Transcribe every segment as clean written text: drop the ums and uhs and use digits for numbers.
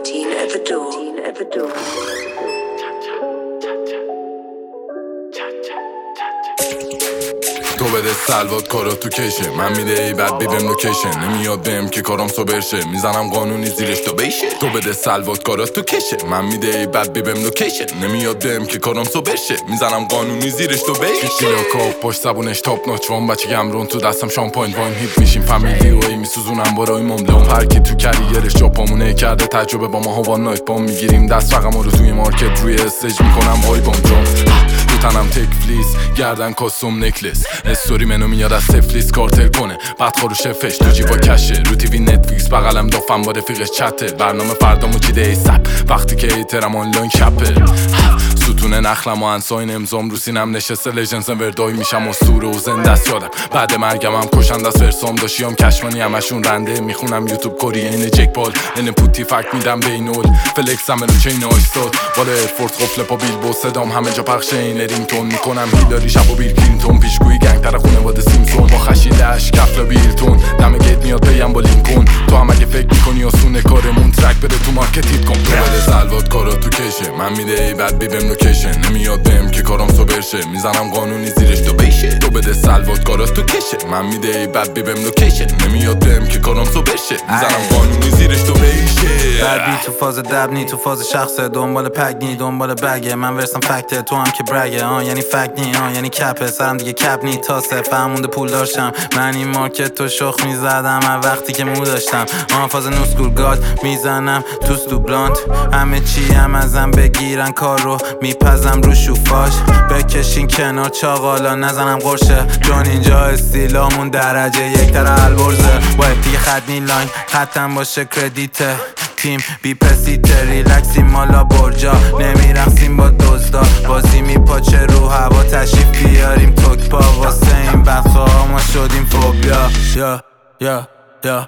14 at the door. تو بده سلوات کارا تو کشه، من میده ای بعد بیبم لوکیشن. نمیاد بهم که کارام سوبر شه، میزنم قانونی زیرش تو بیشه. تو بده سلوات کارا تو کشه، من میده ای بعد بیبم لوکیشن. نمیاد بهم که کارام سوبر شه، میزنم قانونی زیرش تو بیشه. کیلوکو پشت زبونش تاپ نوچ وام بچه گمرون تو دستم شامپاین واین هیت میشیم فامیلی و ای میسوزونم برای مملم. هر کی تو کریرش جاپامونه کرده تجربه با ما هوا نایت بام میگیریم دست رقم رو توی مارکت روی استیج میکنم وای بام جام. تنم تک فلیس گردن کاستوم نکلس استوری منو میاد از سفلیس کارتل کنه بعد خورو شفش تو جیبا کشه رو تیوی نتفلیکس بغلم دافم با رفیقش چته برنامه فردامو چیده ای سب وقتی که ایترم آنلاین کپه ستون نخلم و انساین امزام رو سینم نشسته لژنز وردای میشم اسطوره و زنده است یادم بعد مرگم هم کشند از فرسام داشتیم کشمانی همشون رنده میخونم یوتیوب کوری این جک پال این پوتی فک میدم بینول فلکس هم رو چین آیستاد بالا ایرفورس قفل پا بیل بو صدام همه جا پخش این رینگتون میکنم هیلاری شب و بیل کلینتون پیشگویی گنگ تر خونواده سیمسون با خشیلش کفل بیلتون دم گیت میاد پیم با لینکن تو هم اگه فکر میکنی آسونه کارمون ترک بده تو مارکت هیت کن تو بده سلوات کارا تو کشه من میده ای بعد بیبم لوکیشن نمیاد بهم که کارام سوبر شه میزنم قانونی زیرش تو بیشه تو بده سلوات کارا تو کشه من میده ای بعد بیبم لوکیشن نمیاد بهم که کارام سوبر شه میزنم قانونی زیرش تو بیشه بعد تو فاز دبنی تو فاز شخصه دنبال پگنی دنبال بگه من ورسم فکته تو هم که برگه یعنی فگنی یعنی کپه سرم دیگه کپ نی تاسه فهمونده پول داشتم من این مارکت تو شخ میزدم هر وقتی که مو داشتم فاز نوسکول گاد میزنم تو بلانت همه چی هم ازم بگیرن کار رو میپزم رو شوفاش بکشین کنار چاقالا نزنم قرشه جون اینجا استیلامون درجه یک تر البرزه وای دیگه خط نی لاین خطم باشه کردیته تیم بی پسیته ریلکسیم مالا برجا نمیرقصیم با دزدا بازی میپاچه رو هوا تشریف بیاریم توک پا واسه این بدخواه ما شدیم فوبیا یا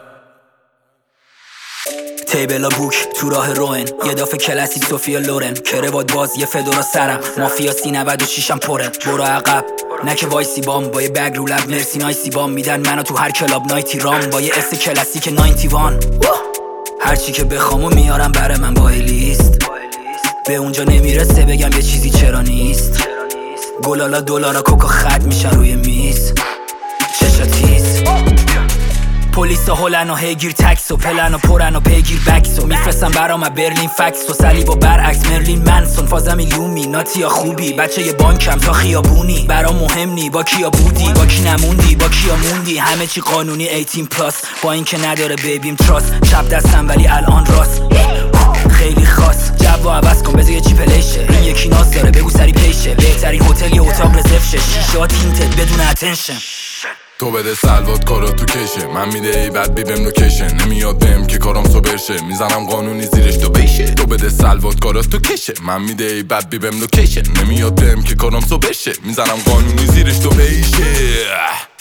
تیبلا بوک تو راه روئن یه دافه کلاسیک سوفیا لورن کروات باز یه فدورا سرم مافیا 396 م پره برو عقب نکه وایسی بام با یه بگ رو لب مرسی نایسی بام میدن منو تو هر کلاب نایتی رام با یه اس کلاسیک 91 هرچی که بخوامو میارم بره من با لیست به اونجا نمیرسه بگم یه چیزی چرا نیست گلالا دلارا کوکا خط میشن روی میز چشا تیز پلیس هلن و هیگیر تکس و پلن و پرن و پیگیر بکس و میفرستم برام برلین فکس و سلیب و برعکس مرلین منسون فازم ایلومی ناتی یا خوبی بچه یه بانکم تا خیابونی برام مهم نی با کیا بودی با کی نموندی با کیا موندی همه چی قانونی 18 پلاس با این که نداره بیبیم تراست چپ دستم ولی الان راست خیلی خاص جو عوض کن بذار یه چی پلیشه این یکی ناز داره بگو سری پیشه بهترین هتل یه اتاق رزرو شه شیشه تینتد بدون اتنشن تو بده سلوات کارا تو کشه من میده ای بعد بیبم لوکیشن نمیاد بهم که کارام سوبر شه میزنم قانونی زیرش تو بیشه تو بده سلوات کارا تو کشه من میده ای بعد بیبم لوکیشن نمیاد بهم که کارام سوبر شه میزنم قانونی زیرش تو بیشه